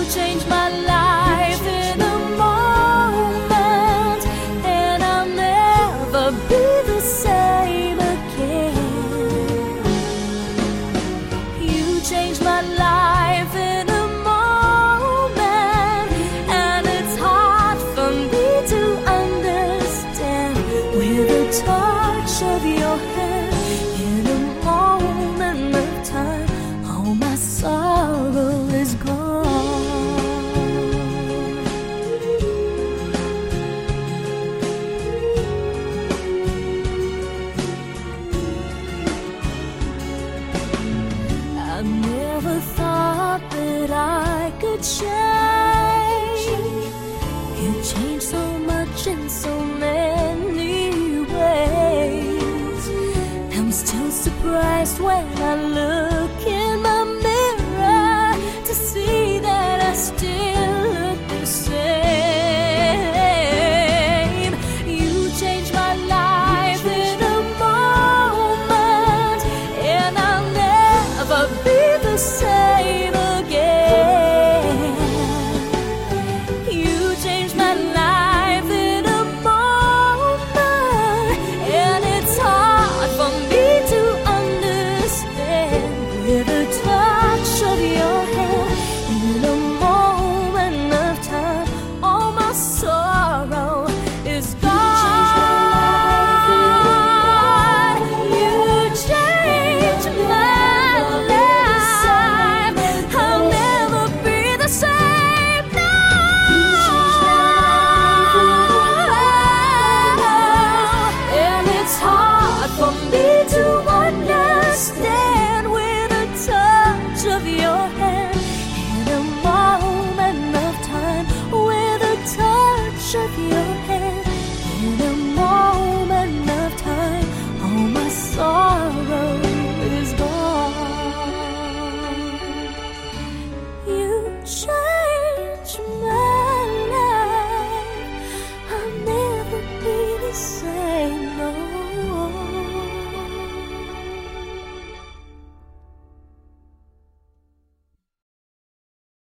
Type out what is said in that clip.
changed my life in a moment, and I'll never be the same again. You changed my life in a moment, and it's hard for me to understand. With a touch of your hand, in a moment of time, all my sorrow is gone. I never thought that I could change.